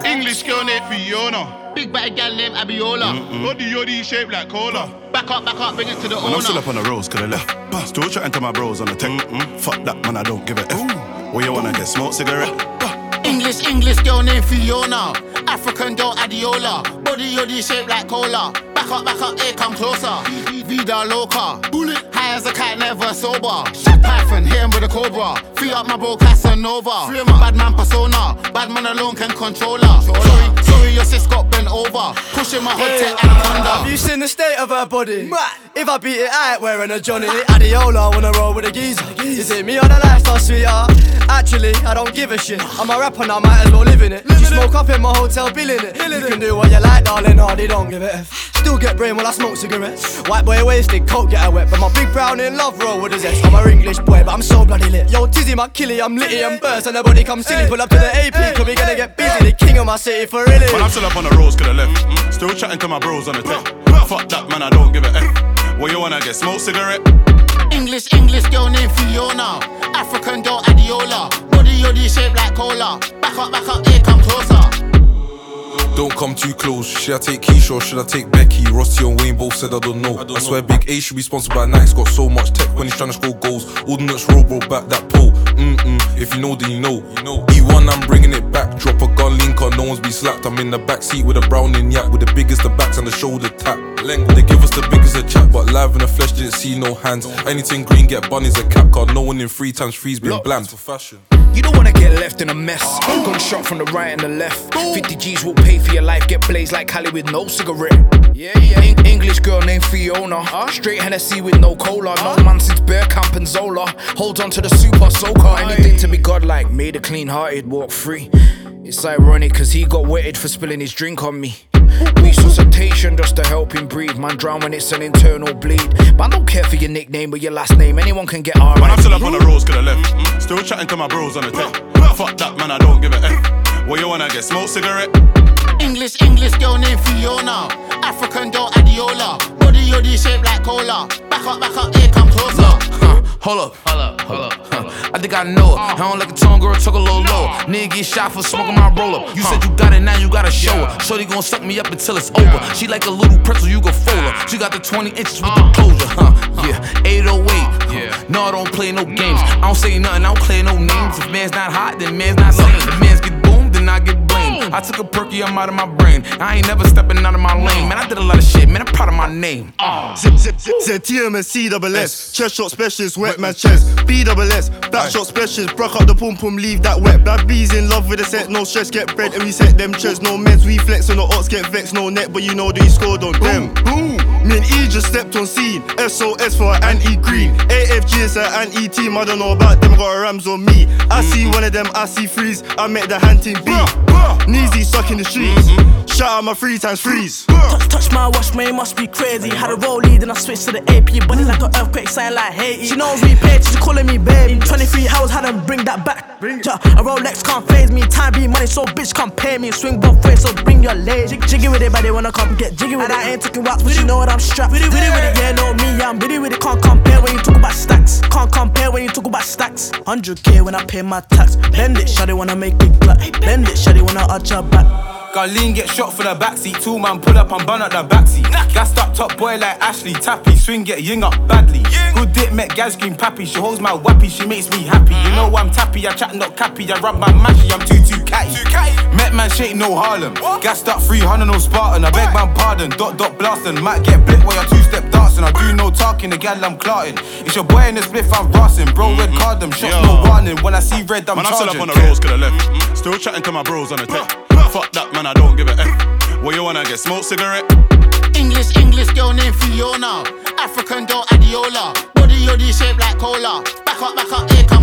English girl named Fiona. Big bad gal named Abiola. Body yoddy shaped like cola. Back up, bring it to the owner. I'm still up on the roads, could I left. Still chatting to my bros on the tech. Fuck that, man, I don't give a F. Where you wanna get smoked cigarette? English girl named Fiona. African girl Adiola. Body yoddy shaped like cola. Back up, here come closer. Vida loca. High as a cat, never sober. Python, hit him with a cobra. Free up my bro Casanova. Bad man persona. Bad man alone can control her. Sorry, your sis got bent over. Pushing my hood tech anaconda. Have you seen the state of her body? If I beat it, I ain't wearing a Johnny. Adiola, wanna roll with a geezer. Is it me or the lifestyle, sweetheart? Actually, I don't give a shit. I'm a rapper now, might as well live in it. You smoke up in my hotel, billing it. You can do what you like, darling, they don't give a F. Still get brain while I smoke cigarettes. White boy wasted, coke get her wet. But my big brown in love roll with a zest. I'm a English boy, but I'm so bloody lit. Yo, Tizzy, my killie, I'm litty and burst. And nobody come silly, pull up to the AP, cause we gonna get busy. The king of my city, for really. Man, I'm still up on the roads, could I left. Still chatting to my bros on the tech. Fuck that, man, I don't give a F. Where you wanna get smoked cigarette? English girl named Fiona. African girl Adiola. Body yoddy shaped like cola. Back up, here come closer. Don't come too close. Should I take Keisha or should I take Becky? Rusty and Wayne both said I don't know. I swear Big A should be sponsored by Nike's got so much tech when he's trying to score goals. Ordnance roll, bro, back that pole. If you know, then you know. E1, I'm bringing it back. Drop a gun link on, no one's be slapped. I'm in the back seat with a Browning yak with the biggest of backs and the shoulder tap. They give us the biggest of chat, but live in the flesh didn't see no hands. Anything green get bunnies a cap card. No one in 3 times 3's been bland for fashion. You don't wanna get left in a mess. Gunshot from the right and the left. 50 G's will pay for your life. Get blazed like Cali with no cigarette. English girl named Fiona. Straight Hennessy with no cola. No man since Bear Camp and Zola. Hold on to the super soaker. Anything to be godlike. Made a clean hearted walk free. It's ironic cause he got wetted for spilling his drink on me. Resuscitation just to help him breathe. Man drown when it's an internal bleed. But I don't care for your nickname or your last name. Anyone can get R.I.P. Man, I'm still up on the roads, could I left. Still chatting to my bros on the tech. Fuck that, man, I don't give a F. Where you wanna get smoked cigarette? English girl named Fiona. African girl Adiola. Body yoddy shaped like cola. Back up, here come closer. Hold up. I think I know her. I don't like a tongue girl, talk a little low. Nigga get shot for smoking my roll up. You said you got it, now you gotta show her. Shorty gon' suck me up until it's over. She like a little pretzel, you go fold her. She got the 20 inches with the closure. 808. No, I don't play no games. I don't say nothing, I don't clear no names. If man's not hot, then man's not sane. If man's get boomed, then I get blamed. I took a perky, I'm out of my brain. I ain't never stepping out of my lane. Man, I did a lot of shit, man, I'm proud of my name. ZTMS CSS. Chest shot specialist, wet man chest. BSS, back shot specialist. Broke up the pum pum, leave that wet. Bad bees in love with a set, no stress, get bread. And we set them chest, no meds. We flex on the odds, get vexed, no net. But you know that he scored on them. Me and E just stepped on scene. SOS for an anti-green. AFG is an anti-team. I don't know about them, got a Rams on me. I see one of them, I see freeze. I met the hunting beat. Kneesy stuck in the streets. Shout out my 3 times freeze. Touch my watch, man, it must be crazy. Had a rollie, then I switched to the AP. But it's like an earthquake, sign like Haiti. She knows me, paid, she's calling me baby. 23 hours, had to bring that back. A Rolex can't phase me. Time be money, so bitch can't pay me. Swing both ways, so bring your legs. Jiggy with it, but they wanna come get jiggy with it. I ain't taking rocks, but you know what I'm strapped. With it, yeah, know me, I'm bitty with it. Can't compare when you talk about stacks. Can't compare when you talk about stacks. 100K when I pay my tax. Bend it, shawty wanna make it black. Bend it, shawty wanna arch her back. Garleen get shot for the backseat. 2 man pull up and burn up the backseat. Gassed up top boy like Ashley Tappy. Swing get ying up badly. Good dick met Gaz Green Pappy. She holds my wappy, she makes me happy. You know I'm tappy, I chat not cappy. I rub my mashy, I'm too catty. Met man shake no Harlem. Gassed up 300 no Spartan. I beg man pardon, dot blasting. Might get blit while you're 2-step dancing. I do no talking, the gal I'm clarting. It's your boy in the spliff, I'm brassing. Bro, red card them, shots no warning. When I see red, I'm man, charging. I'm still up on the roads, could I left. Still chatting to my bros on the tech. Fuck that, man, I don't give a F. Where you wanna get smoked cigarette? English girl named Fiona. African girl Adiola. Body yoddy shaped like cola. Back up, here come